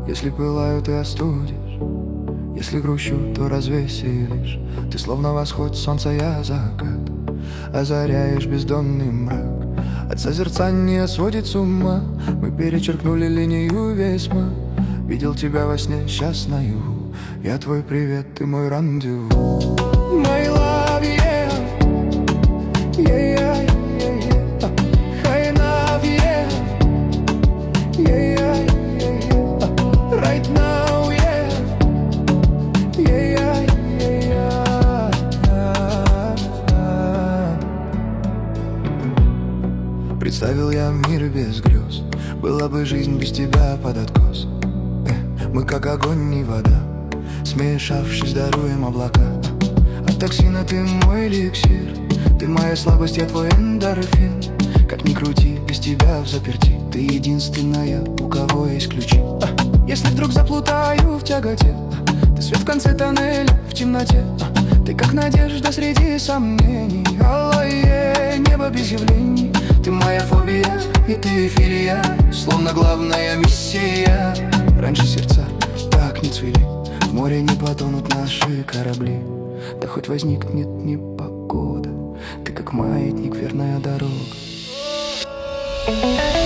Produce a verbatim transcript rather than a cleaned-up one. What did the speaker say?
Если пылаю, ты остудишь, если грущу, то развеселишь. Ты словно восход солнца, я закат, озаряешь бездонный мрак. От созерцания сводит с ума. Мы перечеркнули линию весьма. Видел тебя во сне, сейчас наяву. Я твой привет, ты мой рандеву. My love, yeah, yeah, yeah, yeah. High enough, yeah, yeah, yeah, yeah. Right now, yeah, yeah, yeah, yeah. Представил я мир без грез. Была бы жизнь без тебя под откос. Мы как огонь и вода, смешавшись, даруем облака. От токсина ты мой эликсир, ты моя слабость, я твой эндорфин. Как ни крути, без тебя взаперти, ты единственная, у кого есть ключи. Если вдруг заплутаю в тяготе, ты свет в конце тоннеля, в темноте. Ты как надежда среди сомнений. Алое небо без явлений. Ты моя фобия, и ты эфирия, словно главная миссия. Раньше сердца так не цвели, в море не потонут наши корабли. Да хоть возникнет непогода, ты как маятник, верная дорога.